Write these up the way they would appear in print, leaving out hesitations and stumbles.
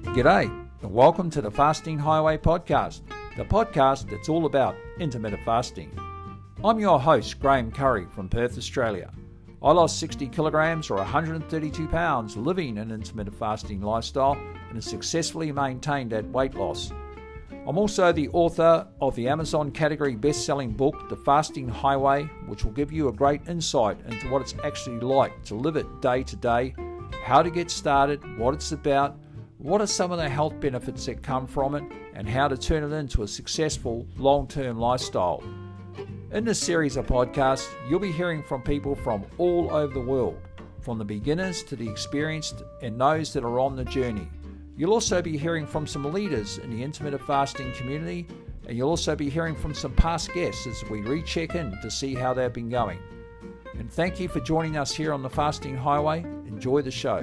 G'day, and welcome to the Fasting Highway podcast, the podcast that's all about intermittent fasting. I'm your host, Graham Curry from Perth, Australia. I lost 60 kilograms or 132 pounds living an intermittent fasting lifestyle and have successfully maintained that weight loss. I'm also the author of the Amazon category best-selling book, The Fasting Highway, which will give you a great insight into what it's actually like to live it day to day, how to get started, what it's about, what are some of the health benefits that come from it, and how to turn it into a successful long-term lifestyle. In this series of podcasts, you'll be hearing from people from all over the world, from the beginners to the experienced and those that are on the journey. You'll also be hearing from some leaders in the intermittent fasting community, and you'll also be hearing from some past guests as we recheck in to see how they've been going. And thank you for joining us here on the Fasting Highway. Enjoy the show.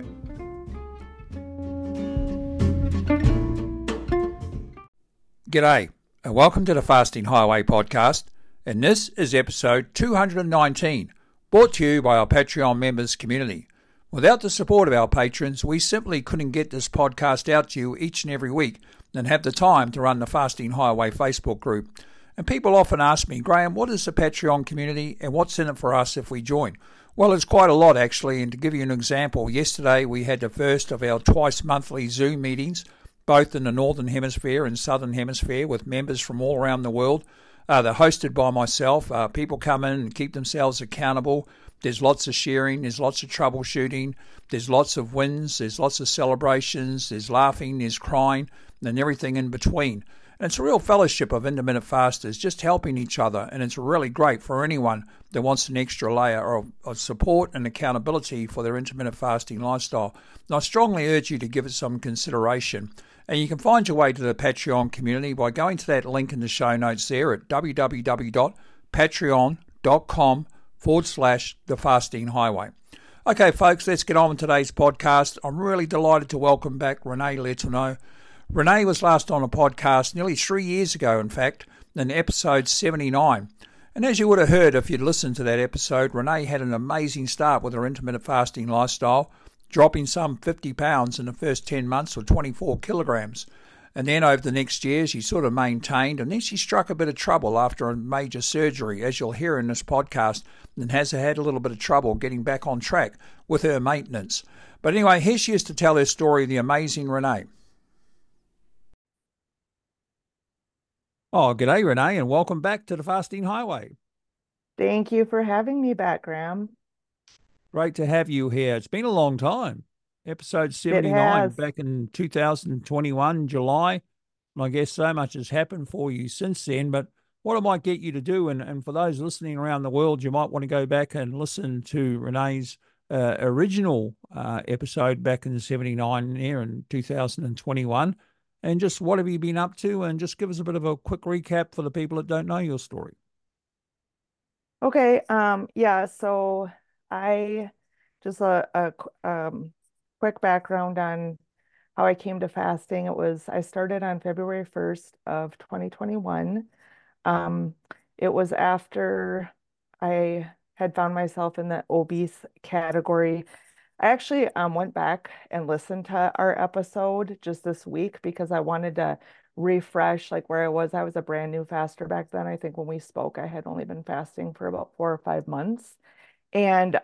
G'day, and welcome to the Fasting Highway podcast, and this is episode 219, brought to you by our Patreon members community. Without the support of our patrons, we simply couldn't get this podcast out to you each and every week and have the time to run the Fasting Highway Facebook group. And people often ask me, Graham, what is the Patreon community and what's in it for us if we join? Well, it's quite a lot actually, and to give you an example, yesterday we had the first of our twice monthly Zoom meetings, both in the Northern Hemisphere and Southern Hemisphere, with members from all around the world. They're hosted by myself. People come in and keep themselves accountable. There's lots of sharing, there's lots of troubleshooting, there's lots of wins, there's lots of celebrations, there's laughing, there's crying, and everything in between. And it's a real fellowship of intermittent fasters, just helping each other, and it's really great for anyone that wants an extra layer of support and accountability for their intermittent fasting lifestyle. And I strongly urge you to give it some consideration. And you can find your way to the Patreon community by going to that link in the show notes there at www.patreon.com/The Fasting Highway. Okay, folks, let's get on with today's podcast. I'm really delighted to welcome back Renee Letourneau. Renee was last on a podcast nearly 3 years ago, in fact, in episode 79. And as you would have heard if you'd listened to that episode, Renee had an amazing start with her intermittent fasting lifestyle, dropping some 50 pounds in the first 10 months or 24 kilograms. And then over the next year, she sort of maintained, and then she struck a bit of trouble after a major surgery, as you'll hear in this podcast, and has had a little bit of trouble getting back on track with her maintenance. But anyway, here she is to tell her story, the amazing Renee. Oh, g'day, Renee, and welcome back to the Fasting Highway. Thank you for having me back, Graham. Great to have you here. It's been a long time. Episode 79 back in 2021, July. And I guess so much has happened for you since then. But what I might get you to do, and for those listening around the world, you might want to go back and listen to Renee's original episode back in 79 there in 2021. And just what have you been up to? And just give us a bit of a quick recap for the people that don't know your story. Okay. So I just a quick background on how I came to fasting. I started on February 1st of 2021. It was after I had found myself in the obese category. I actually went back and listened to our episode just this week because I wanted to refresh like where I was. I was a brand new faster back then. I think when we spoke, I had only been fasting for about 4 or 5 months. And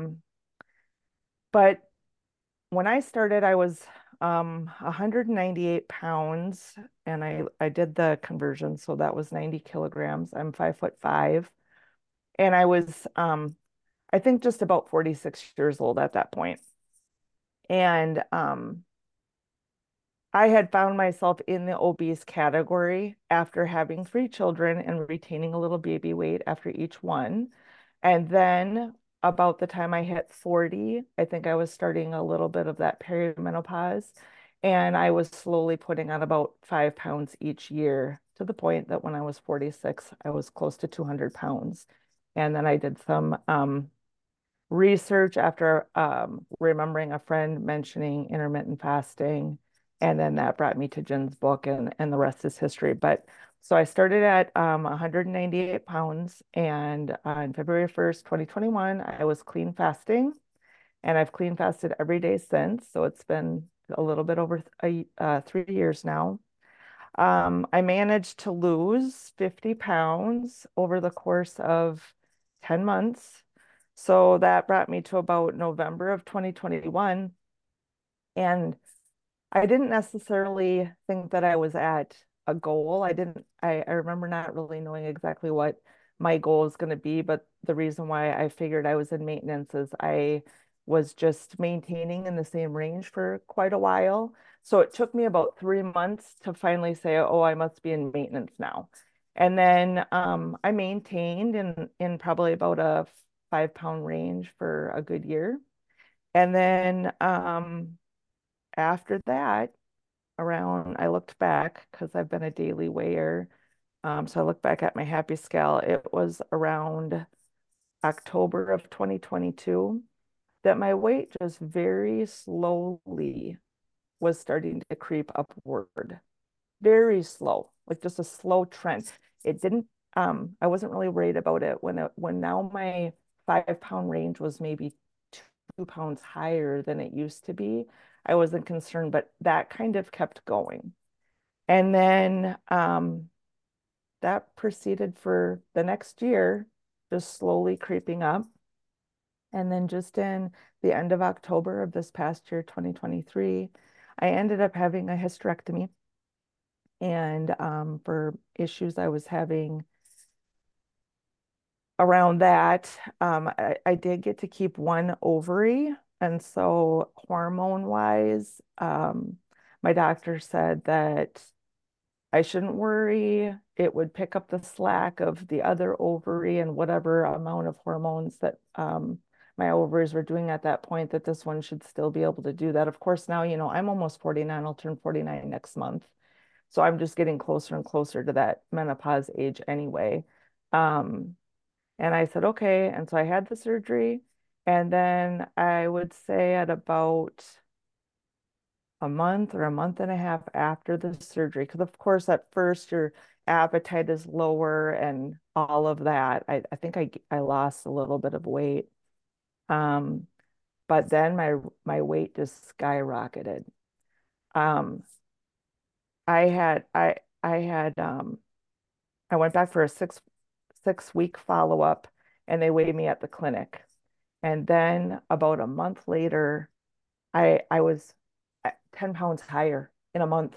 but when I started, I was 198 pounds, and I did the conversion, so that was 90 kilograms. I'm 5'5", and I was I think just about 46 years old at that point. And I had found myself in the obese category after having 3 children and retaining a little baby weight after each one. And then about the time I hit 40, I think I was starting a little bit of that perimenopause. And I was slowly putting on about 5 pounds each year to the point that when I was 46, I was close to 200 pounds. And then I did some research after remembering a friend mentioning intermittent fasting. And then that brought me to Jen's book, and the rest is history. But so I started at 198 pounds, and on February 1st, 2021, I was clean fasting, and I've clean fasted every day since. So it's been a little bit over 3 years now. I managed to lose 50 pounds over the course of 10 months. So that brought me to about November of 2021. And I didn't necessarily think that I was at a goal. I remember not really knowing exactly what my goal is going to be, but the reason why I figured I was in maintenance is I was just maintaining in the same range for quite a while. So it took me about 3 months to finally say, oh, I must be in maintenance now. And then I maintained in probably about a 5 pound range for a good year. And then after that, I looked back because I've been a daily weigher. So I looked back at my happy scale. It was around October of 2022 that my weight just very slowly was starting to creep upward. Very slow, like just a slow trend. It didn't, I wasn't really worried about it when now my 5 pound range was maybe 2 pounds higher than it used to be. I wasn't concerned, but that kind of kept going. And then that proceeded for the next year, just slowly creeping up. And then just in the end of October of this past year, 2023, I ended up having a hysterectomy. And for issues I was having around that, I did get to keep one ovary. And so hormone wise, my doctor said that I shouldn't worry. It would pick up the slack of the other ovary and whatever amount of hormones that my ovaries were doing at that point, that this one should still be able to do that. Of course, now, I'm almost 49. I'll turn 49 next month. So I'm just getting closer and closer to that menopause age anyway. Um, and I said, okay. And so I had the surgery. And then I would say at about a month or a month and a half after the surgery, because of course at first your appetite is lower and all of that. I think I lost a little bit of weight. Um, but then my weight just skyrocketed. Um, I went back for a six week follow-up and they weighed me at the clinic. And then about a month later, I was at 10 pounds higher in a month.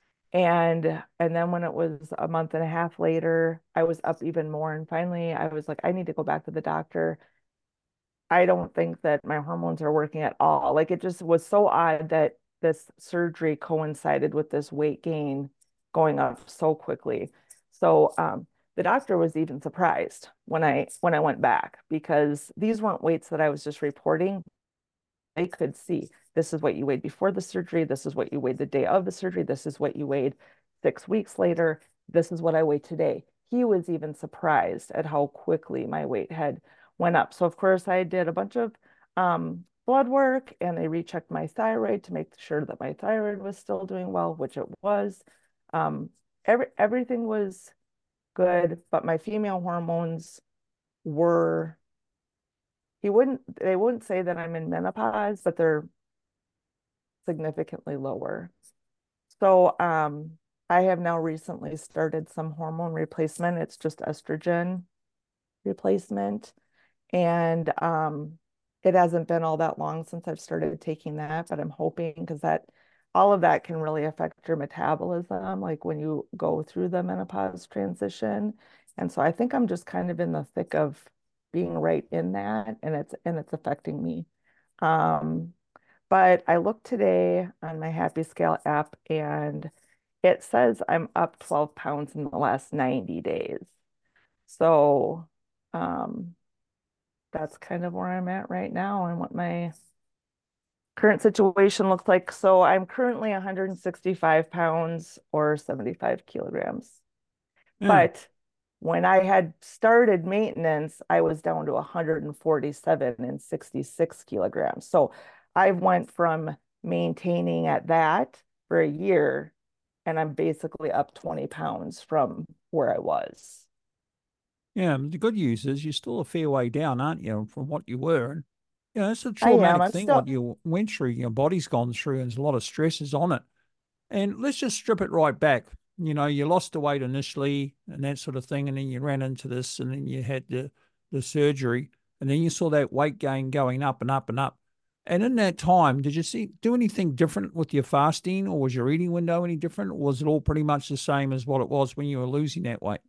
And then when it was a month and a half later, I was up even more. And finally, I was like, I need to go back to the doctor. I don't think that my hormones are working at all. Like it just was so odd that this surgery coincided with this weight gain going up so quickly. So the doctor was even surprised when I went back because these weren't weights that I was just reporting. They could see this is what you weighed before the surgery. This is what you weighed the day of the surgery. This is what you weighed 6 weeks later. This is what I weigh today. He was even surprised at how quickly my weight had went up. So of course I did a bunch of blood work and they rechecked my thyroid to make sure that my thyroid was still doing well, which it was. Um, everything was good, but my female hormones were they wouldn't say that I'm in menopause, but they're significantly lower. So I have now recently started some hormone replacement. It's just estrogen replacement. And it hasn't been all that long since I've started taking that, but I'm hoping because that all of that can really affect your metabolism, like when you go through the menopause transition. And so I think I'm just kind of in the thick of being right in that, and it's affecting me. Um, but I looked today on my Happy Scale app and it says I'm up 12 pounds in the last 90 days. So um, that's kind of where I'm at right now and what my current situation looks like. So I'm currently 165 pounds or 75 kilograms. Yeah. But when I had started maintenance, I was down to 147 and 66 kilograms. So I went from maintaining at that for a year, and I'm basically up 20 pounds from where I was. Yeah. The good news is you're still a fair way down, aren't you, from what you were? Yeah, it's a I am. traumatic I'm thing what still, you went through, your body's gone through, and there's a lot of stresses on it. And let's just strip it right back. You lost the weight initially and that sort of thing, and then you ran into this, and then you had the surgery, and then you saw that weight gain going up and up and up. And in that time, did you do anything different with your fasting, or was your eating window any different, or was it all pretty much the same as what it was when you were losing that weight?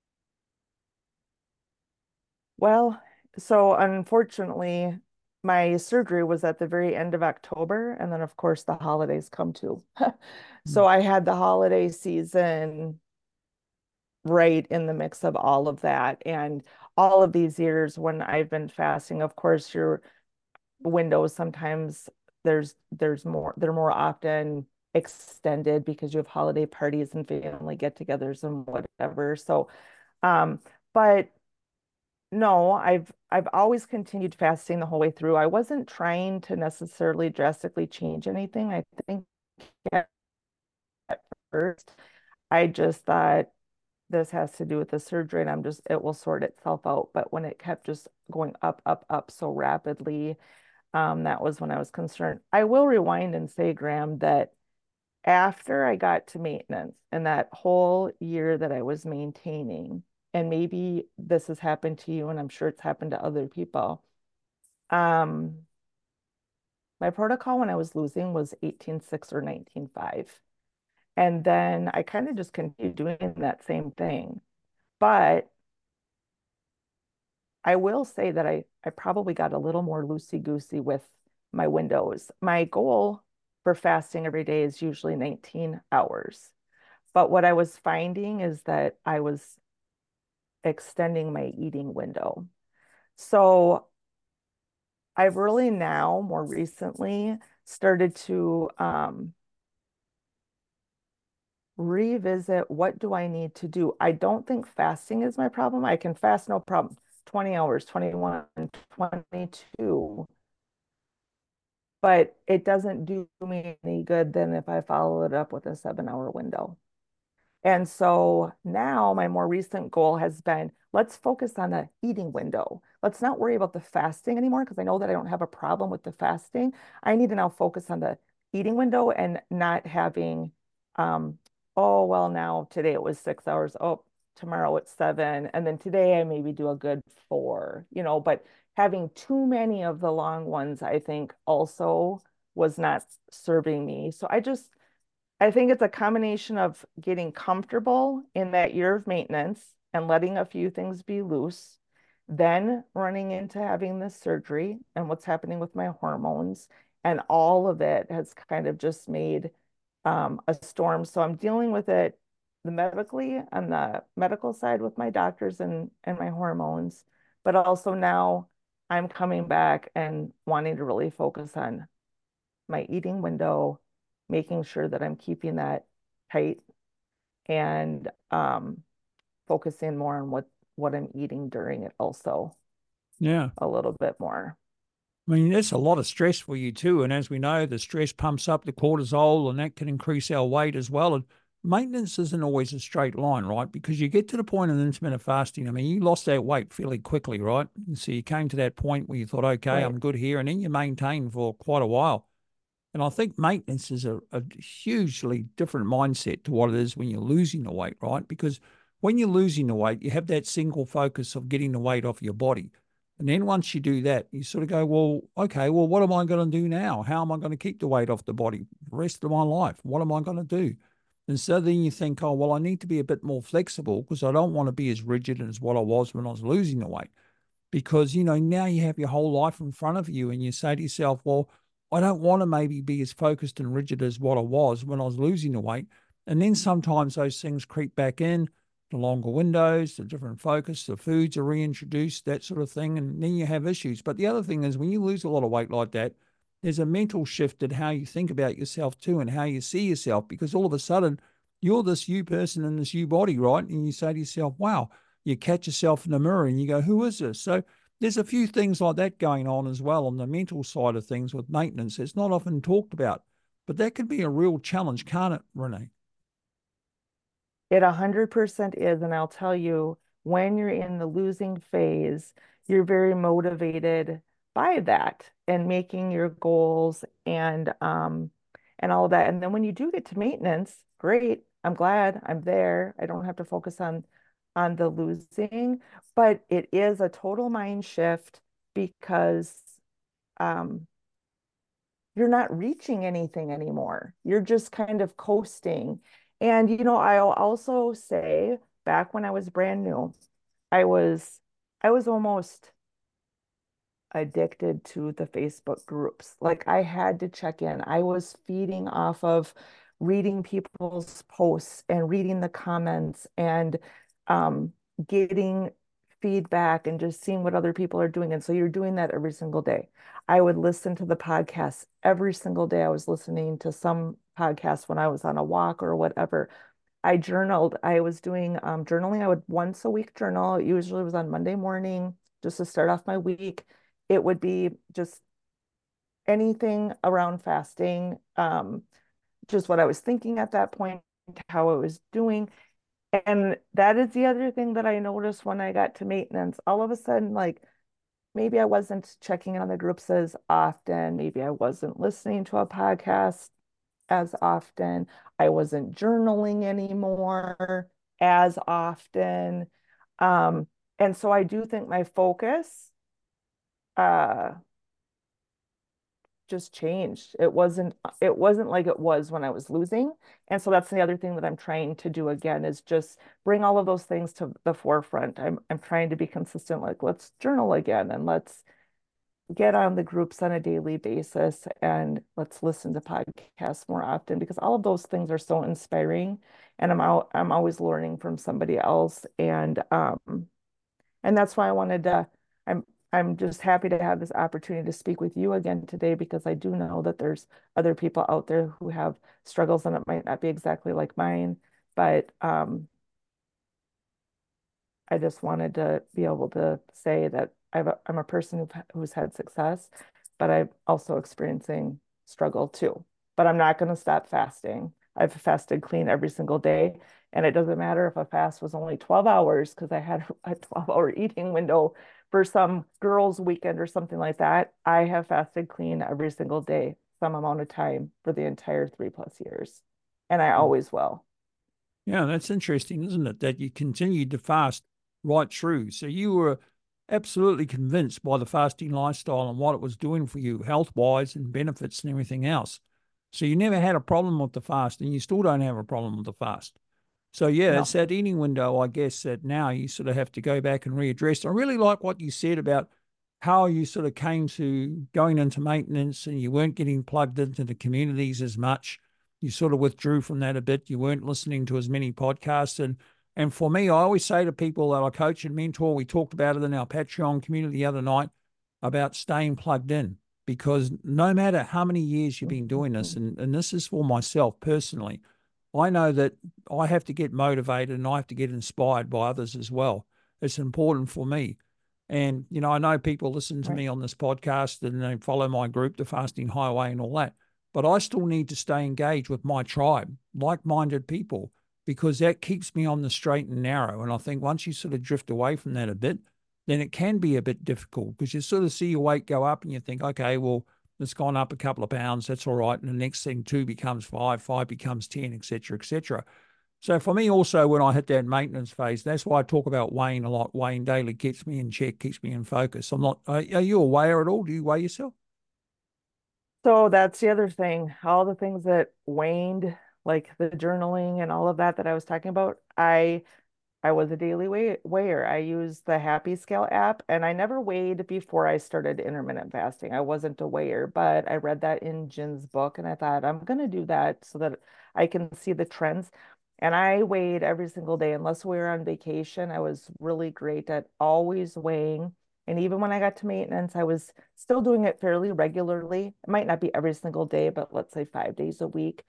well, so unfortunately, my surgery was at the very end of October, and then of course the holidays come too. Mm. So I had the holiday season right in the mix of all of that. And all of these years when I've been fasting, of course, your windows sometimes there's more, they're more often extended because you have holiday parties and family get-togethers and whatever. So, um, but no, I've always continued fasting the whole way through. I wasn't trying to necessarily drastically change anything. I think at first I just thought this has to do with the surgery and it will sort itself out. But when it kept just going up, up, up so rapidly, that was when I was concerned. I will rewind and say, Graham, that after I got to maintenance and that whole year that I was maintaining, and maybe this has happened to you, and I'm sure it's happened to other people. Um, my protocol when I was losing was 18.6 or 19.5. And then I kind of just continued doing that same thing. But I will say that I probably got a little more loosey-goosey with my windows. My goal for fasting every day is usually 19 hours. But what I was finding is that I was extending my eating window. So I've really now, more recently, started to revisit what do I need to do. I don't think fasting is my problem. I can fast no problem. 20 hours, 21, 22. But it doesn't do me any good than if I follow it up with a 7 hour window. And so now my more recent goal has been let's focus on the eating window. Let's not worry about the fasting anymore because I know that I don't have a problem with the fasting. I need to now focus on the eating window and not having, um, oh, well, now today it was 6 hours. Oh, tomorrow it's seven. And then today I maybe do a good four, but having too many of the long ones, I think also was not serving me. So I think it's a combination of getting comfortable in that year of maintenance and letting a few things be loose, then running into having this surgery and what's happening with my hormones. And all of it has kind of just made a storm. So I'm dealing with it the medically on the medical side with my doctors and my hormones, but also now I'm coming back and wanting to really focus on my eating window, making sure that I'm keeping that tight and focusing more on what I'm eating during it also Yeah. a little bit more. I mean, that's a lot of stress for you too. And as we know, the stress pumps up the cortisol and that can increase our weight as well. And maintenance isn't always a straight line, right? Because you get to the point of intermittent fasting. I mean, you lost that weight fairly quickly, right? And so you came to that point where you thought, okay, Right. I'm good here. And then you maintained for quite a while. And I think maintenance is a hugely different mindset to what it is when you're losing the weight, right? Because when you're losing the weight, you have that single focus of getting the weight off your body. And then once you do that, you sort of go, well, okay, well, what am I going to do now? How am I going to keep the weight off the body the rest of my life? What am I going to do? And so then you think, oh, well, I need to be a bit more flexible because I don't want to be as rigid as what I was when I was losing the weight because now you have your whole life in front of you and you say to yourself, well, I don't want to maybe be as focused and rigid as what I was when I was losing the weight. And then sometimes those things creep back in, the longer windows, the different focus, the foods are reintroduced, that sort of thing, and then you have issues. But the other thing is when you lose a lot of weight like that, there's a mental shift in how you think about yourself too and how you see yourself because all of a sudden you're this you person in this you body, right? And you say to yourself, wow, you catch yourself in the mirror and you go, who is this? So there's a few things like that going on as well on the mental side of things with maintenance. It's not often talked about, but that could be a real challenge, can't it, Renee? It 100% is. And I'll tell you, when you're in the losing phase, you're very motivated by that and making your goals and all of that. And then when you do get to maintenance, great. I'm glad I'm there. I don't have to focus on the losing, but it is a total mind shift because um you're not reaching anything anymore. You're just kind of coasting. And I'll also say back when I was brand new, I was I was almost addicted to the Facebook groups. Like I had to check in. I was feeding off of reading people's posts and reading the comments and um, getting feedback and just seeing what other people are doing. And so you're doing that every single day. I would listen to the podcasts every single day. I was listening to some podcasts when I was on a walk or whatever. I journaled. I was doing journaling. I would once a week journal. It usually was on Monday morning just to start off my week. It would be just anything around fasting, just what I was thinking at that point, how I was doing. And that is the other thing that I noticed when I got to maintenance. All of a sudden, like maybe I wasn't checking in on the groups as often. Maybe I wasn't listening to a podcast as often. I wasn't journaling anymore as often. Um, and so I do think my focus uh just changed. It wasn't like it was when I was losing. And so that's the other thing that I'm trying to do again is just bring all of those things to the forefront. I'm trying to be consistent, like let's journal again and let's get on the groups on a daily basis and let's listen to podcasts more often because all of those things are so inspiring and I'm always learning from somebody else and that's why I'm I'm just happy to have this opportunity to speak with you again today because I do know that there's other people out there who have struggles and it might not be exactly like mine, but I just wanted to be able to say that I'm a person who's had success, but I'm also experiencing struggle too. But I'm not going to stop fasting. I've fasted clean every single day. And it doesn't matter if a fast was only 12 hours because I had a 12-hour eating window for some girls' weekend or something like that. I have fasted clean every single day, some amount of time for the entire 3+ years. And I always will. Yeah, that's interesting, isn't it? That you continued to fast right through. So you were absolutely convinced by the fasting lifestyle and what it was doing for you, health wise and benefits and everything else. So you never had a problem with the fast, and you still don't have a problem with the fast. So yeah, it's No. that eating window, I guess, that now you sort of have to go back and readdress. I really like what you said about how you sort of came to going into maintenance and you weren't getting plugged into the communities as much. You sort of withdrew from that a bit. You weren't listening to as many podcasts. And for me, I always say to people that I coach and mentor, we talked about it in our Patreon community the other night about staying plugged in because no matter how many years you've been doing this, Mhm. and this is for myself personally, I know that I have to get motivated and I have to get inspired by others as well. It's important for me. And, I know people listen to Right. me on this podcast and they follow my group, the Fasting Highway, and all that. But I still need to stay engaged with my tribe, like minded people, because that keeps me on the straight and narrow. And I think once you sort of drift away from that a bit, then it can be a bit difficult because you sort of see your weight go up and you think, okay, well, it's gone up a couple of pounds. That's all right. And the next thing, 2 becomes 5, 5 becomes 10, etc., etc. So for me, also, when I hit that maintenance phase, that's why I talk about weighing a lot. Weighing daily keeps me in check, keeps me in focus. I'm not. Are you a weigher at all? Do you weigh yourself? So that's the other thing. All the things that waned, like the journaling and all of that that I was talking about, I was a daily weigher. I used the Happy Scale app and I never weighed before I started intermittent fasting. I wasn't a weigher, but I read that in Jin's book and I thought I'm gonna do that so that I can see the trends. And I weighed every single day, unless we were on vacation. I was really great at always weighing. And even when I got to maintenance, I was still doing it fairly regularly. It might not be every single day, but let's say 5 days a week.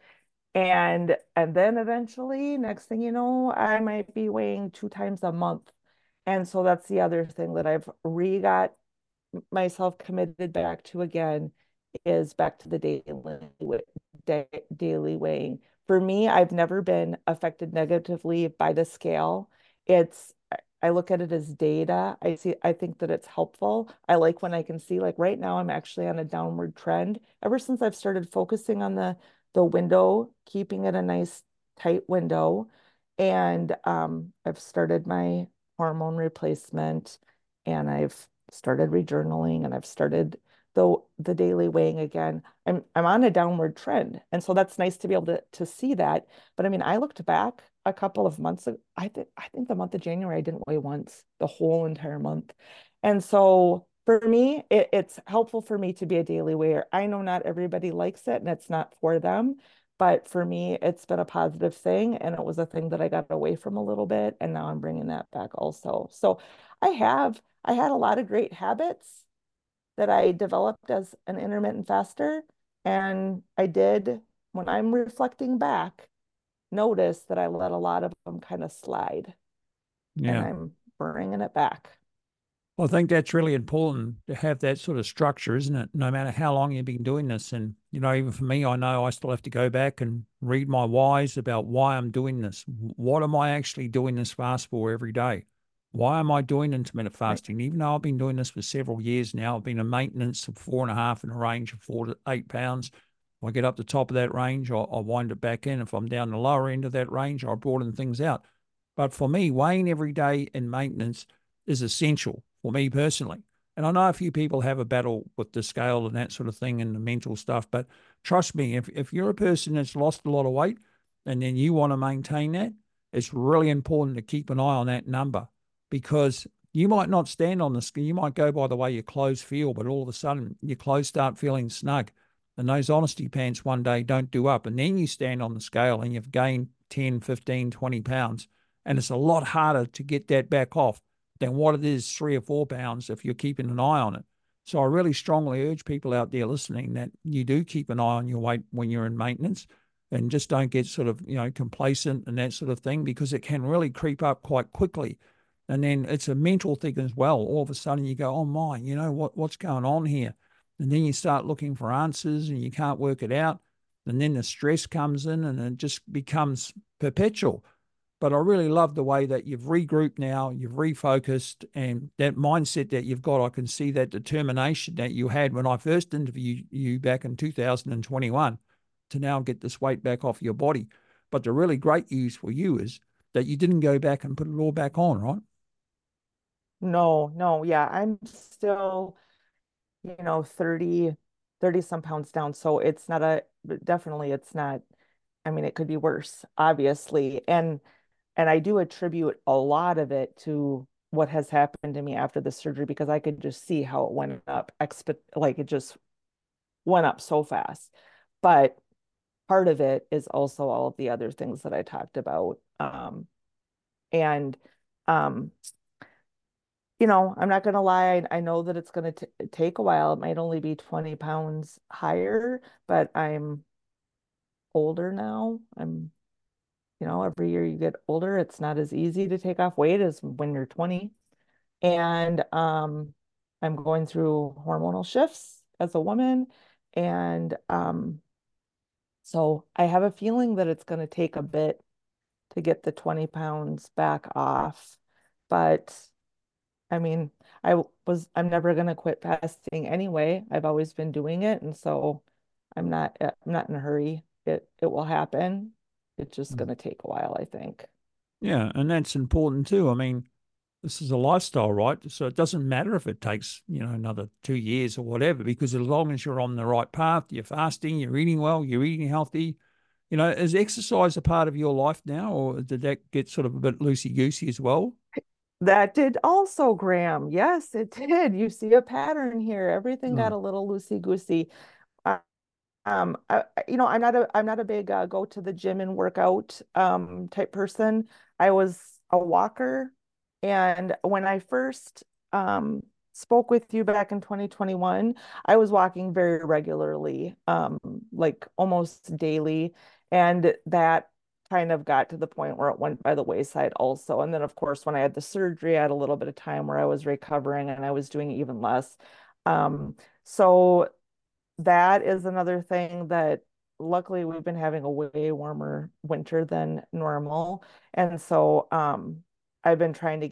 And then eventually, next thing you know, I might be weighing 2 times a month. And so that's the other thing that I've re-got myself committed back to again is back to the daily weighing. For me, I've never been affected negatively by the scale. It's I look at it as data. I think that it's helpful. I like when I can see, like right now, I'm actually on a downward trend. Ever since I've started focusing on the window, keeping it a nice tight window, and I've started my hormone replacement, and I've started rejournaling, and I've started the daily weighing again. I'm on a downward trend, and so that's nice to be able to see that. But I mean, I looked back a couple of months ago. I think the month of January I didn't weigh once the whole entire month, and so for me, it's helpful for me to be a daily weigher. I know not everybody likes it, and it's not for them. But for me, it's been a positive thing, and it was a thing that I got away from a little bit, and now I'm bringing that back also. So I had a lot of great habits that I developed as an intermittent faster. And I did, when I'm reflecting back, notice that I let a lot of them kind of slide and Yeah. I'm bringing it back. Well, I think that's really important to have that sort of structure, isn't it? No matter how long you've been doing this. And, even for me, I know I still have to go back and read my whys about why I'm doing this. What am I actually doing this fast for every day? Why am I doing intermittent Right. fasting? Even though I've been doing this for several years now, I've been in maintenance of 4.5 in a range of 4 to 8 pounds. If I get up the top of that range, I'll wind it back in. If I'm down the lower end of that range, I'll broaden things out. But for me, weighing every day in maintenance is essential for me personally. And I know a few people have a battle with the scale and that sort of thing and the mental stuff, but trust me, if you're a person that's lost a lot of weight and then you want to maintain that, it's really important to keep an eye on that number because you might not stand on the scale. You might go by the way your clothes feel, but all of a sudden your clothes start feeling snug. And those honesty pants one day don't do up. And then you stand on the scale and you've gained 10, 15, 20 pounds. And it's a lot harder to get that back off than what it is 3 or 4 pounds if you're keeping an eye on it. So I really strongly urge people out there listening that you do keep an eye on your weight when you're in maintenance and just don't get sort of, complacent and that sort of thing because it can really creep up quite quickly. And then it's a mental thing as well. All of a sudden you go, oh my, what's going on here? And then you start looking for answers and you can't work it out. And then the stress comes in and it just becomes perpetual. But I really love the way that you've regrouped now, you've refocused, and that mindset that you've got. I can see that determination that you had when I first interviewed you back in 2021 to now get this weight back off your body. But the really great news for you is that you didn't go back and put it all back on, right? No, no, yeah, I'm still, 30 some pounds down. So it's not definitely it's not, I mean, it could be worse, obviously. And I do attribute a lot of it to what has happened to me after the surgery because I could just see how it went up, like it just went up so fast. But part of it is also all of the other things that I talked about. And um, I'm not going to lie. I know that it's going to take a while. It might only be 20 pounds higher, but I'm older now. Every year you get older, it's not as easy to take off weight as when you're 20. And I'm going through hormonal shifts as a woman. And so I have a feeling that it's going to take a bit to get the 20 pounds back off. But I mean, I'm never going to quit fasting anyway. I've always been doing it. And so I'm not in a hurry. It will happen. It's just going to take a while, I think. Yeah, and that's important too. I mean, this is a lifestyle, right? So it doesn't matter if it takes, another 2 years or whatever, because as long as you're on the right path, you're fasting, you're eating well, you're eating healthy. Is exercise a part of your life now, or did that get sort of a bit loosey goosey as well? That did also, Graham. Yes, it did. You see a pattern here. Everything got Mm. a little loosey-goosey. I'm not a big go to the gym and workout type person. I was a walker, and when I first spoke with you back in 2021, I was walking very regularly, like almost daily, and that kind of got to the point where it went by the wayside also. And then, of course, when I had the surgery, I had a little bit of time where I was recovering and I was doing even less. So that is another thing that luckily we've been having a way warmer winter than normal. And so I've been trying to get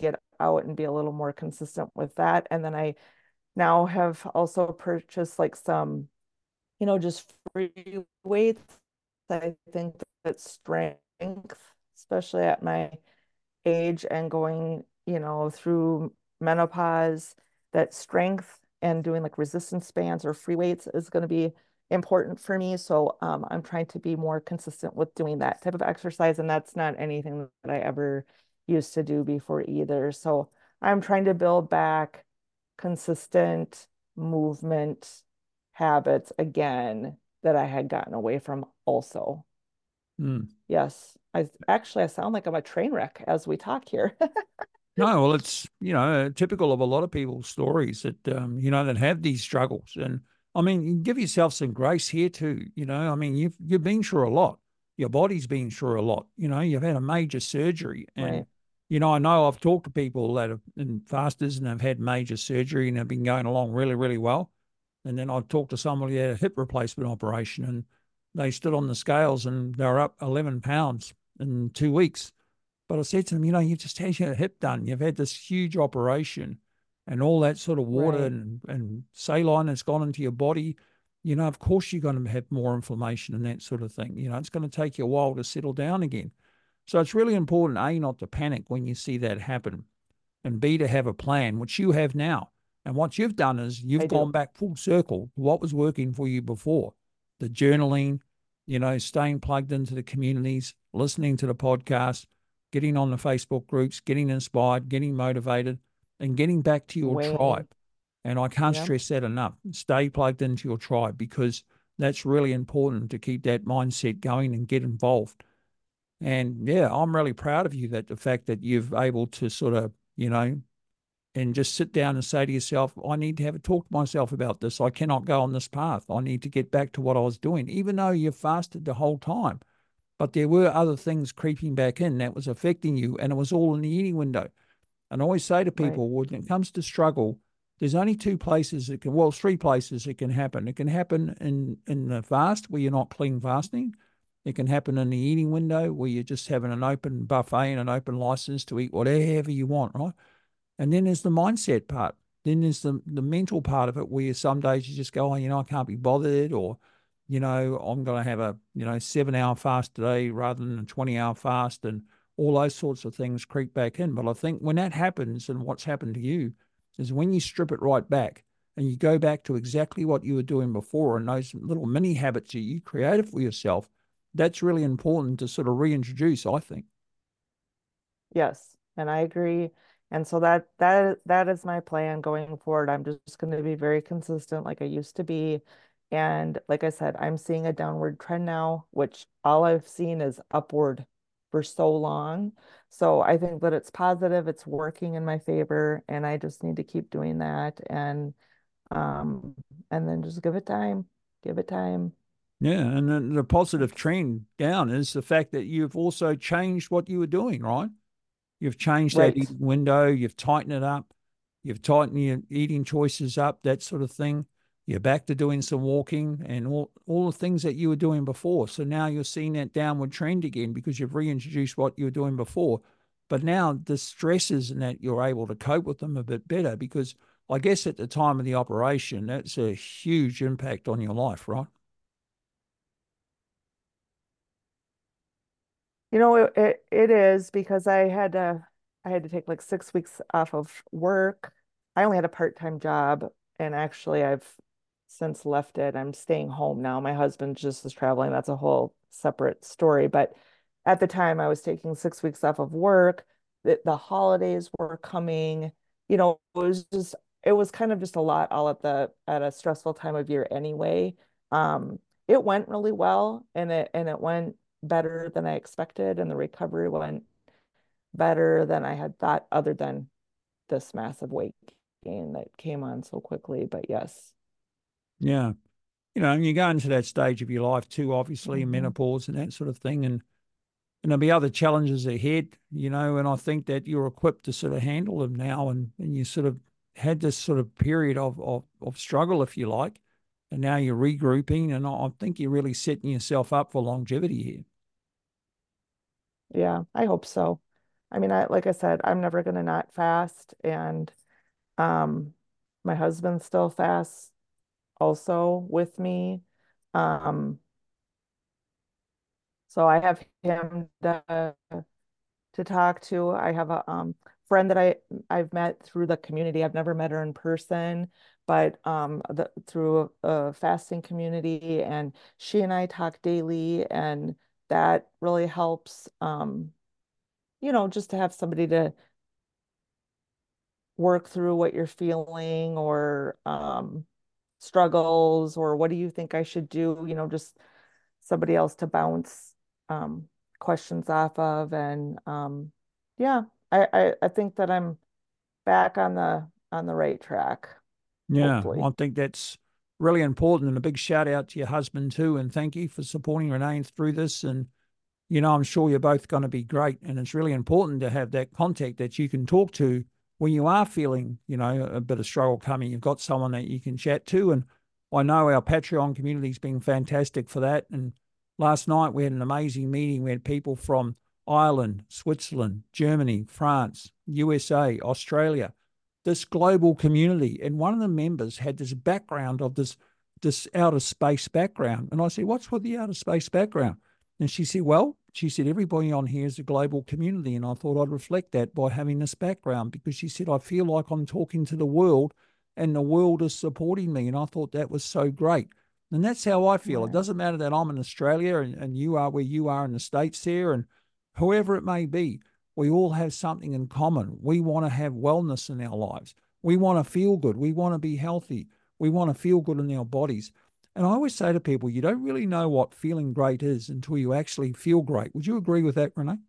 out and be a little more consistent with that. And then I now have also purchased like some, just free weights. I think that strength, especially at my age and going, through menopause, that strength and doing like resistance bands or free weights is going to be important for me. So I'm trying to be more consistent with doing that type of exercise. And that's not anything that I ever used to do before either. So I'm trying to build back consistent movement habits again that I had gotten away from also. Mm. Yes. I sound like I'm a train wreck as we talk here. No, well, it's, typical of a lot of people's stories that, that have these struggles. And I mean, you give yourself some grace here too. I mean, you've been through a lot. Your body's been through a lot. You've had a major surgery. And, Right. I know I've talked to people that have been fasters and have had major surgery and have been going along really, really well. And then I've talked to somebody that had a hip replacement operation and they stood on the scales and they were up 11 pounds in 2 weeks. But I said to them, you've just had your hip done. You've had this huge operation and all that sort of water Right. and saline has gone into your body. Of course you're going to have more inflammation and that sort of thing. It's going to take you a while to settle down again. So it's really important, A, not to panic when you see that happen, and B, to have a plan, which you have now. And what you've done is I you've do. gone back full circle to what was working for you before. The journaling, staying plugged into the communities, listening to the podcast, getting on the Facebook groups, getting inspired, getting motivated, and getting back to your Weighing. tribe. And I can't Yep. stress that enough. Stay plugged into your tribe because that's really important to keep that mindset going and get involved. And yeah, I'm really proud of you that the fact that you've able to sort of, and just sit down and say to yourself, I need to have a talk to myself about this. I cannot go on this path. I need to get back to what I was doing, even though you fasted the whole time. But there were other things creeping back in that was affecting you, and it was all in the eating window. And I always say to Right. people, when it comes to struggle, there's only two places it can, well, three places it can happen. It can happen in the fast where you're not clean fasting. It can happen in the eating window where you're just having an open buffet and an open license to eat whatever you want, right? And then there's the mindset part. Then there's the mental part of it where some days you just go, oh, I can't be bothered, or, I'm going to have a, 7 hour fast today rather than a 20-hour fast. And all those sorts of things creep back in. But I think when that happens and what's happened to you is when you strip it right back and you go back to exactly what you were doing before and those little mini habits that you created for yourself, that's really important to sort of reintroduce, I think. Yes. And I agree. And so that is my plan going forward. I'm just going to be very consistent like I used to be. And like I said, I'm seeing a downward trend now, which all I've seen is upward for so long. So I think that it's positive, it's working in my favor, and I just need to keep doing that um and then just give it time. Give it time. Yeah, and then the positive Yes. trend down is the fact that you've also changed what you were doing, right? You've changed that Right. eating window, you've tightened it up, you've tightened your eating choices up, that sort of thing. You're back to doing some walking and all the things that you were doing before. So now you're seeing that downward trend again because you've reintroduced what you were doing before. But now the stresses and that you're able to cope with them a bit better because I guess at the time of the operation, that's a huge impact on your life, right? It is because I had to take like 6 weeks off of work. I only had a part-time job, and actually I've since left it. I'm staying home now. My husband just is traveling. That's a whole separate story. But at the time I was taking 6 weeks off of work. The holidays were coming. It was kind of just a lot all at a stressful time of year anyway. It went really well, and it went better than I expected, and the recovery went better than I had thought, other than this massive weight gain that came on so quickly. But yes. Yeah. And you go into that stage of your life too, obviously, Hmm. menopause and that sort of thing. And there'll be other challenges ahead, and I think that you're equipped to sort of handle them now. And you sort of had this sort of period of struggle, if you like. And now you're regrouping. And I think you're really setting yourself up for longevity here. Yeah, I hope so. I mean, like I said, I'm never gonna not fast, and um, my husband still fasts also with me. Um, so I have him to talk to. I have a friend that I've met through the community. I've never met her in person, but through a fasting community, and she and I talk daily, and that really helps. Just to have somebody to work through what you're feeling or struggles or what do you think I should do, just somebody else to bounce um, questions off of. And yeah, I think that I'm back on the right track, Yeah, hopefully. I think that's really important. And a big shout out to your husband too. And thank you for supporting Renee through this. And, I'm sure you're both going to be great. And it's really important to have that contact that you can talk to when you are feeling, a bit of struggle coming. You've got someone that you can chat to. And I know our Patreon community's been fantastic for that. And last night we had an amazing meeting. We had people from Ireland, Switzerland, Germany, France, USA, Australia, this global community. And one of the members had this background of this outer space background. And I said, "What's with the outer space background?" And she said, "Well," she said, "everybody on here is a global community." And I thought I'd reflect that by having this background, because she said, "I feel like I'm talking to the world and the world is supporting me." And I thought that was so great. And that's how I feel. It Right. doesn't matter that I'm in Australia and you are where you are in the States there, and whoever it may be, we all have something in common. We want to have wellness in our lives. We want to feel good. We want to be healthy. We want to feel good in our bodies. And I always say to people, you don't really know what feeling great is until you actually feel great. Would you agree with that, Renee?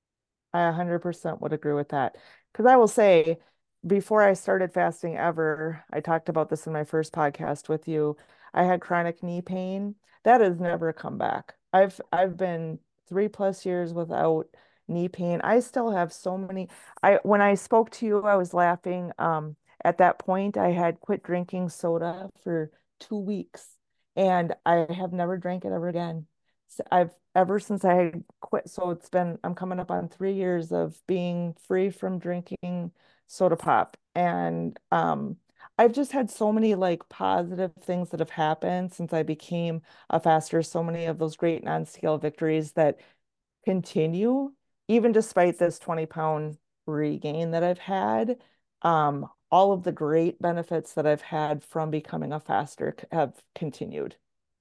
I 100% would agree with that. Because I will say, before I started fasting ever, I talked about this in my first podcast with you. I had chronic knee pain. That has never come back. I've been 3+ years without knee pain. I still have so many. I when I spoke to you, I was laughing. At that point, I had quit drinking soda for 2 weeks, and I have never drank it ever again. I've ever since I quit. So I'm coming up on 3 years of being free from drinking soda pop. And I've just had so many like positive things that have happened since I became a faster, so many of those great non-scale victories that continue, even despite this 20-pound regain that I've had. All of the great benefits that I've had from becoming a faster have continued.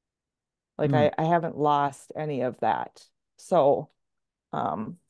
Like Mm, I haven't lost any of that. So um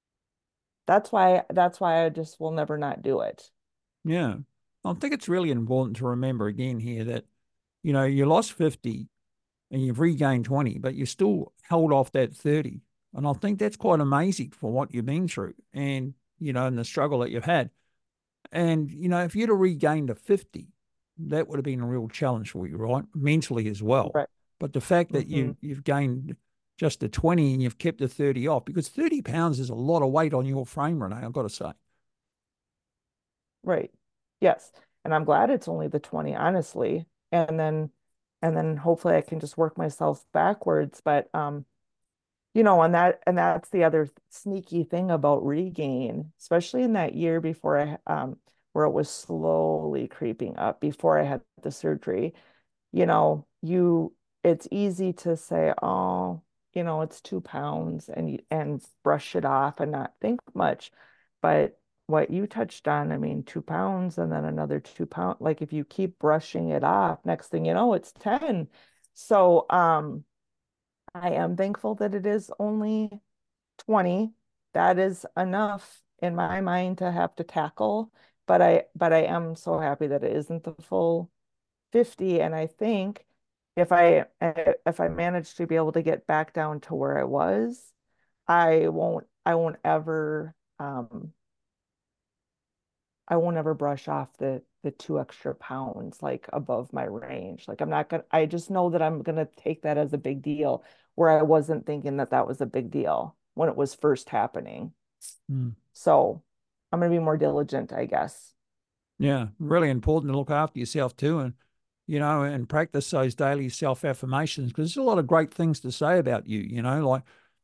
that's why I just will never not do it. yeah. I think it's really important to remember again here that, you lost 50 and you've regained 20, but you still held off that 30. And I think that's quite amazing for what you've been through and, and the struggle that you've had. And, if you'd have regained a 50, that would have been a real challenge for you, right? Mentally as well. Right. But the fact that Hmm. you've gained just a 20 and you've kept the 30 off, because 30 pounds is a lot of weight on your frame, Renee, I've got to say. Right. Yes. And I'm glad it's only the 20, honestly. And then hopefully I can just work myself backwards. But and that's the other sneaky thing about regain, especially in that year before where it was slowly creeping up before I had the surgery. It's easy to say, oh, it's 2 pounds and brush it off and not think much. But what you touched on, I mean, 2 pounds and then another 2 pound, like if you keep brushing it off, next thing you know, it's 10. So I am thankful that it is only 20. That is enough in my mind to have to tackle. But I am so happy that it isn't the full 50. And I think if I manage to be able to get back down to where I was, I won't ever brush off the 2 extra pounds like above my range. Like I just know that I'm gonna take that as a big deal where I wasn't thinking that that was a big deal when it was first happening. Mm. So I'm gonna be more diligent, I guess. Yeah, really important to look after yourself too, and and practice those daily self affirmations, because there's a lot of great things to say about you. Like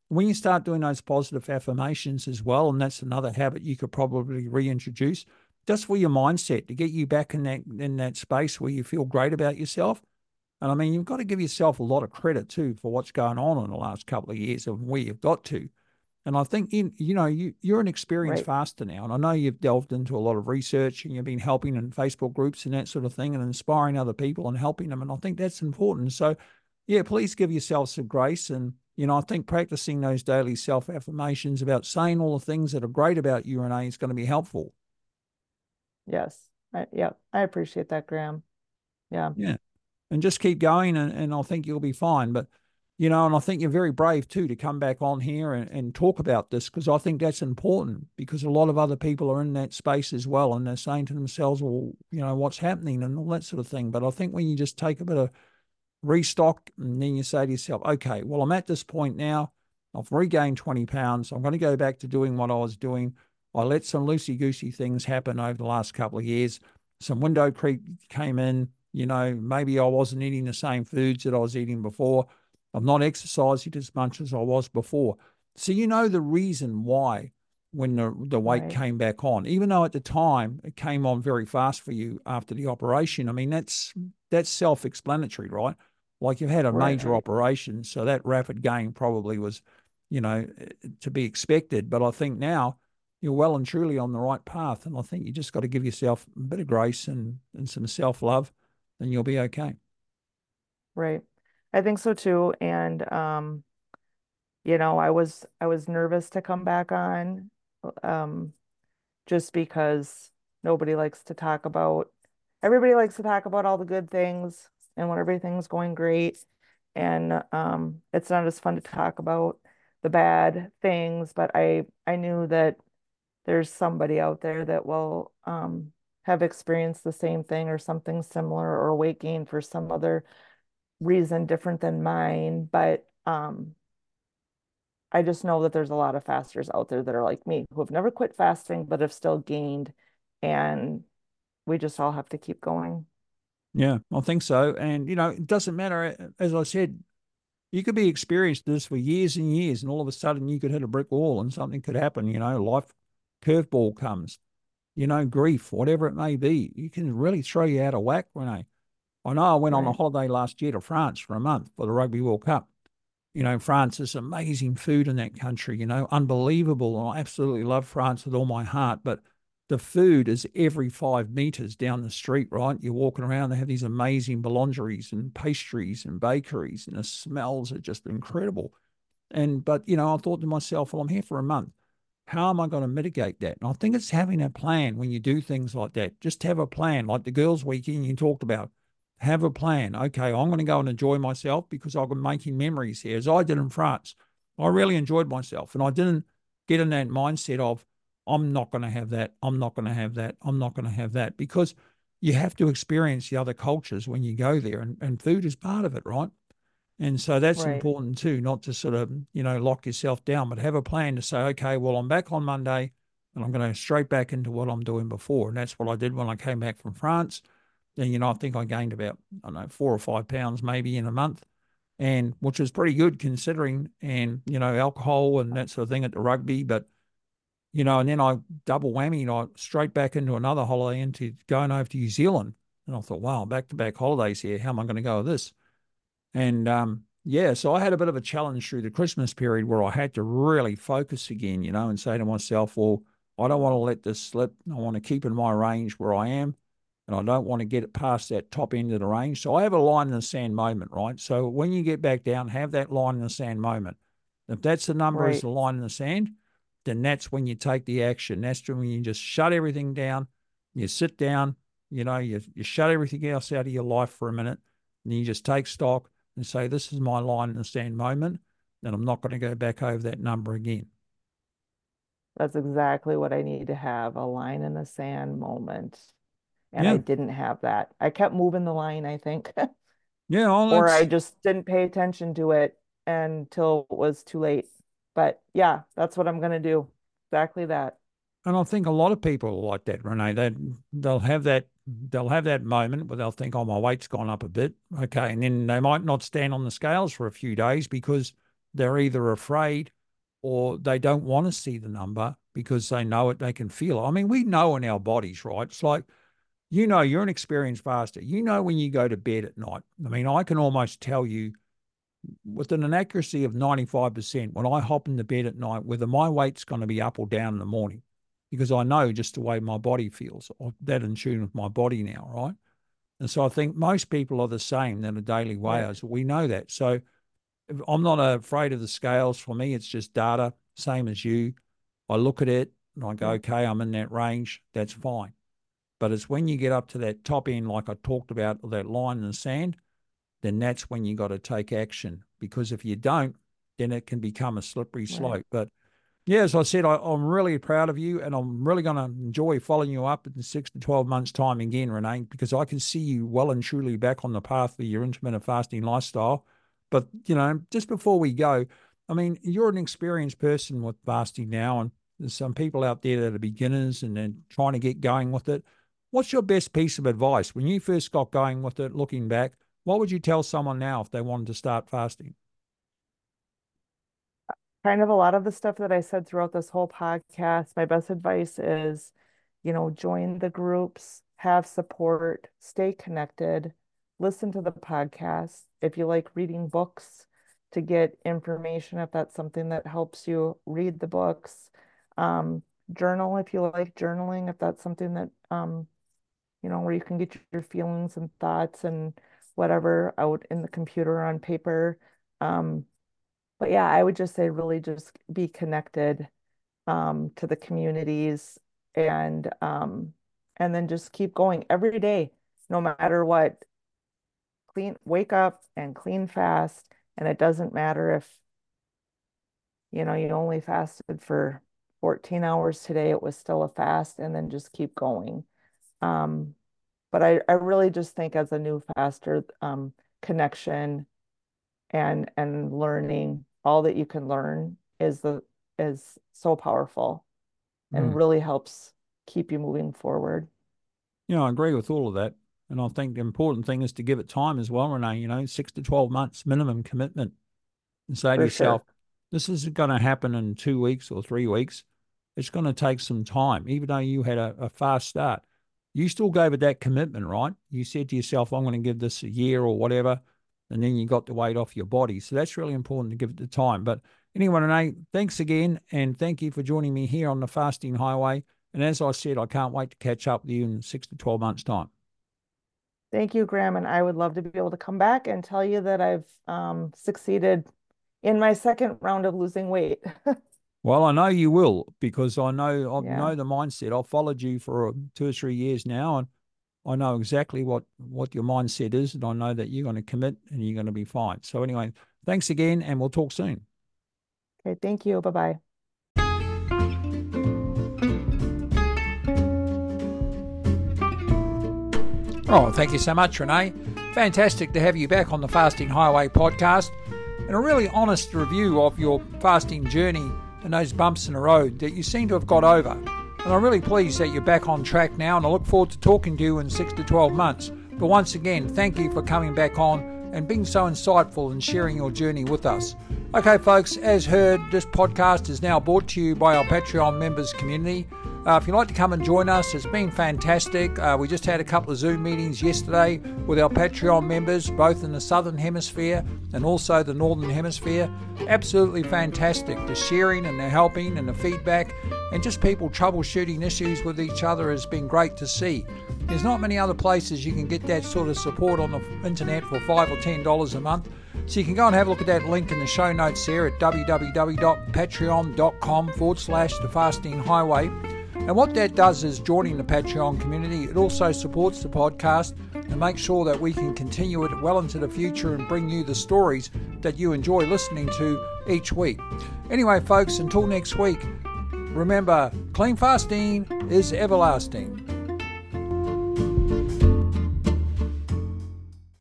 when you start doing those positive affirmations as well, and that's another habit you could probably reintroduce, just for your mindset to get you back in that space where you feel great about yourself. And I mean, you've got to give yourself a lot of credit too for what's going on in the last couple of years and where you've got to. And I think you're an experienced Right. faster now, and I know you've delved into a lot of research and you've been helping in Facebook groups and that sort of thing, and inspiring other people and helping them. And I think that's important. So, yeah, please give yourself some grace. And I think practicing those daily self affirmations about saying all the things that are great about you, Renee, is going to be helpful. Yes. Yeah, I appreciate that, Graham. Yeah. Yeah. And just keep going, and I think you'll be fine. But, and I think you're very brave too to come back on here and talk about this, because I think that's important, because a lot of other people are in that space as well, and they're saying to themselves, well, what's happening and all that sort of thing. But I think when you just take a bit of restock, and then you say to yourself, okay, well, I'm at this point now. I've regained 20 pounds. I'm going to go back to doing what I was doing. I let some loosey goosey things happen over the last couple of years. Some window creep came in. Maybe I wasn't eating the same foods that I was eating before. I'm not exercising as much as I was before. So the reason why when the weight Right. came back on, even though at the time it came on very fast for you after the operation. I mean, that's self-explanatory, right? Like, you've had a major Right. operation, so that rapid gain probably was, to be expected. But I think now you're well and truly on the right path, and I think you just got to give yourself a bit of grace and some self-love, and you'll be okay. Right. I think so too. And I was nervous to come back on, um, just because nobody likes to talk about everybody likes to talk about all the good things and when everything's going great. And it's not as fun to talk about the bad things, but I knew that there's somebody out there that will have experienced the same thing or something similar, or weight gain for some other reason different than mine. But I just know that there's a lot of fasters out there that are like me, who have never quit fasting but have still gained, and we just all have to keep going. Yeah, I think so. And it doesn't matter. As I said, you could be experienced this for years and years, and all of a sudden you could hit a brick wall and something could happen. Life curveball comes. Grief, whatever it may be, you can really throw you out of whack, Renee. I know I went on a Right. holiday last year to France for a month for the Rugby World Cup. France is amazing food in that country, unbelievable. And I absolutely love France with all my heart. But the food is every 5 meters down the street, right? You're walking around, they have these amazing boulangeries and pastries and bakeries, and the smells are just incredible. But I thought to myself, well, I'm here for a month. How am I going to mitigate that? And I think it's having a plan when you do things like that. Just have a plan, like the girls' weekend you talked about. Have a plan. Okay, I'm going to go and enjoy myself because I've been making memories here, as I did in France. I really enjoyed myself, and I didn't get in that mindset of, I'm not going to have that. I'm not going to have that. I'm not going to have that, because you have to experience the other cultures when you go there, and food is part of it, right? And so that's Right. important too, not to sort of, lock yourself down, but have a plan to say, okay, well, I'm back on Monday and I'm going to straight back into what I'm doing before. And that's what I did when I came back from France. Then, I think I gained about, I don't know, 4 or 5 pounds maybe in a month, and which is pretty good considering, and, alcohol and that sort of thing at the rugby. But, and then I double whammy, I straight back into another holiday, into going over to New Zealand. And I thought, wow, back to back holidays here. How am I going to go with this? And yeah, so I had a bit of a challenge through the Christmas period where I had to really focus again, and say to myself, well, I don't want to let this slip. I want to keep in my range where I am, and I don't want to get it past that top end of the range. So I have a line in the sand moment, right? So when you get back down, have that line in the sand moment. If that's the number is Right. the line in the sand, then that's when you take the action. That's when you just shut everything down. You sit down, you shut everything else out of your life for a minute, and you just take stock and say, this is my line in the sand moment, and I'm not going to go back over that number again. That's exactly what I need to have, a line in the sand moment. And I Yeah. didn't have that. I kept moving the line, I think, Yeah. Well, or I that's, just didn't pay attention to it until it was too late. But yeah, that's what I'm gonna do. Exactly that. and I think a lot of people are like that, Renee. They'll have that moment where they'll think, oh, my weight's gone up a bit. Okay. And then they might not stand on the scales for a few days because they're either afraid or they don't want to see the number because they know it, they can feel it. I mean, we know in our bodies, right? It's like, you're an experienced faster. When you go to bed at night. I mean, I can almost tell you within an accuracy of 95% when I hop into bed at night whether my weight's going to be up or down in the morning, because I know just the way my body feels. I'm that in tune with my body now, right? And so I think most people are the same than a daily weighers. Right. We know that. So I'm not afraid of the scales. For me, it's just data, same as you. I look at it and I go, okay, I'm in that range. That's fine. But it's when you get up to that top end, like I talked about, or that line in the sand, then that's when you got to take action. Because if you don't, then it can become a slippery slope. Right. But yeah, as I said, I'm really proud of you, and I'm really going to enjoy following you up in 6 to 12 months' time again, Renee, because I can see you well and truly back on the path of your intermittent fasting lifestyle. But, just before we go, I mean, you're an experienced person with fasting now, and there's some people out there that are beginners and they're trying to get going with it. What's your best piece of advice? When you first got going with it, looking back, what would you tell someone now if they wanted to start fasting? Kind of a lot of the stuff that I said throughout this whole podcast. My best advice is, join the groups, have support, stay connected, listen to the podcast. If you like reading books to get information, if that's something that helps you, read the books. Journal if you like journaling, if that's something that, where you can get your feelings and thoughts and whatever out in the computer or on paper. But yeah, I would just say really just be connected to the communities, and then just keep going every day, no matter what. Wake up and clean fast. And it doesn't matter if, you only fasted for 14 hours today, it was still a fast, and then just keep going. But I really just think as a new faster, connection and learning all that you can learn is so powerful and really helps keep you moving forward. I agree with all of that. And I think the important thing is to give it time as well, Renee, 6 to 12 months minimum commitment, and say to yourself, this isn't going to happen in 2 weeks or 3 weeks. It's going to take some time. Even though you had a fast start, you still gave it that commitment, right? You said to yourself, I'm going to give this a year or whatever. And then you got the weight off your body. So that's really important to give it the time. But anyway, Renee, thanks again. And thank you for joining me here on the Fasting Highway. And as I said, I can't wait to catch up with you in 6 to 12 months' time. Thank you, Graham. And I would love to be able to come back and tell you that I've succeeded in my second round of losing weight. Well, I know you will, because I know the mindset. I've followed you for 2 or 3 years now, and I know exactly what your mindset is, and I know that you're going to commit and you're going to be fine. So anyway, thanks again, and we'll talk soon. Okay, thank you. Bye-bye. Oh, thank you so much, Renee. Fantastic to have you back on the Fasting Highway podcast, and a really honest review of your fasting journey and those bumps in the road that you seem to have got over. And I'm really pleased that you're back on track now, and I look forward to talking to you in 6 to 12 months. But once again, thank you for coming back on and being so insightful and sharing your journey with us. Okay, folks, as heard, this podcast is now brought to you by our Patreon members community. If you'd like to come and join us, it's been fantastic. We just had a couple of Zoom meetings yesterday with our Patreon members, both in the Southern Hemisphere and also the Northern Hemisphere. Absolutely fantastic. The sharing and the helping and the feedback and just people troubleshooting issues with each other has been great to see. There's not many other places you can get that sort of support on the internet for $5 or $10 a month. So you can go and have a look at that link in the show notes there at www.patreon.com/thefastinghighway. And what that does is, joining the Patreon community, it also supports the podcast and makes sure that we can continue it well into the future and bring you the stories that you enjoy listening to each week. Anyway, folks, until next week, remember, clean fasting is everlasting.